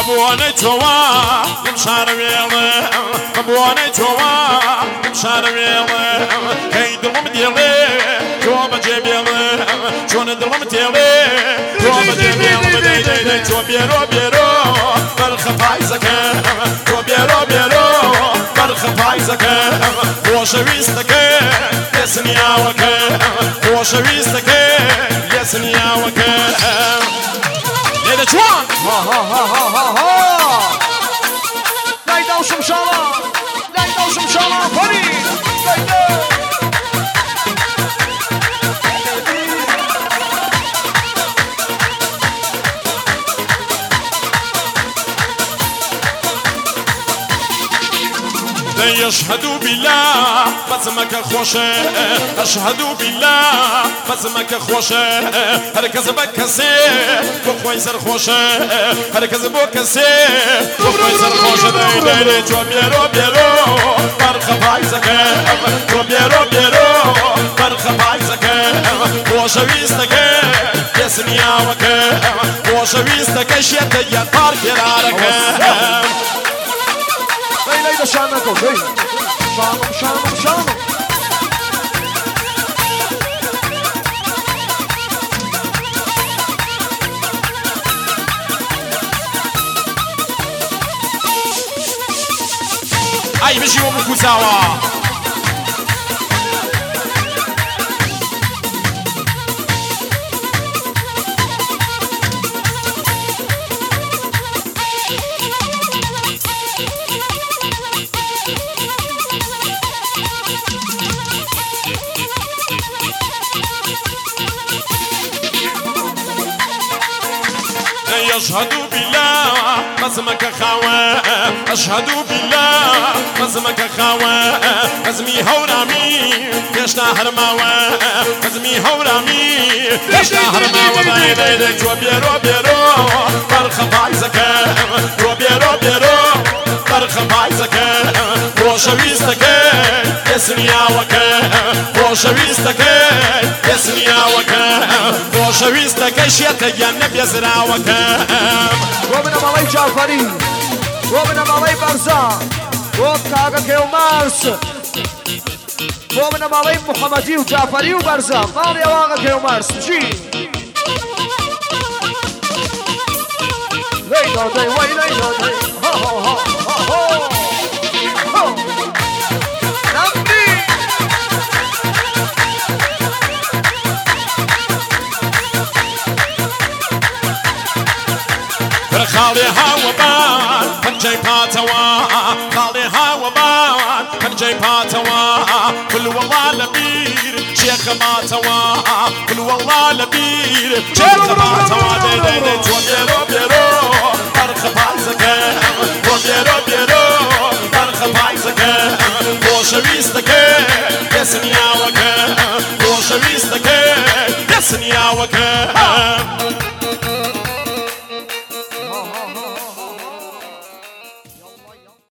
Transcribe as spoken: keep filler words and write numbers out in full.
ببواني توا يمشار ويلي ببواني توا يمشار ويلي كي دلهم ديالي تو بجيبيلي شون دلهم ديالي تو بجيبيلي دي دي دي تو بيرو بيرو برخفايزك تو بيرو بيرو برخفايزك وشويستك يسنياوك وشويستك يسنياوك ليلة جوان ها ها ها ها ها ها لا يدوش مشالا لا يدوش مشالا فريد لا يدوش يشهدوا بالله بسمك خوشه اشهدوا بالله بسمك خوشه هركز بكسي بخوي سر خوشه هركز بكسي بخوي سر خوشه داي داي داي تو بيرو بيرو برخ بايزك تو بيرو بيرو برخ بايزك وشويستك يسنياوك وشويستك شيت يا طارق يارك لا لا شانكم لا شانم شانم شانم اي بيجي ومكوزاوا أشهد بالله بزمك خاوة أشهد بالله بزمك خاوة بزمي هورامي يشنا هرماوة بزمي هورامي يشنا هرماوة باي باي باي جو بيرو بيرو برخ بايزك جو بيرو بيرو برخ بايزك وشويستك يسنياوك وشويستك يسنياوك وشويستك شيت النبي يزراوك ومن مالي جعفري ومن مالي برزا وكاغا كيو مارس ومن مالي محمدي وجعفري وبرزا مالي واغا كيو مارس جي ليلو دي وي ليلو دي ها ها ها ها ها نمبي خالي هوا بان من جاي باتوا خالي هوا بان من جاي باتوا كل والله لبير شيخ باتوا كل والله لبير شيخ باتوا دي دي دي تو بيرو بيرو برخ بايزك بيرو بيرو برخ بايزك وشويستك يسنياوك وشويستك يسنياوك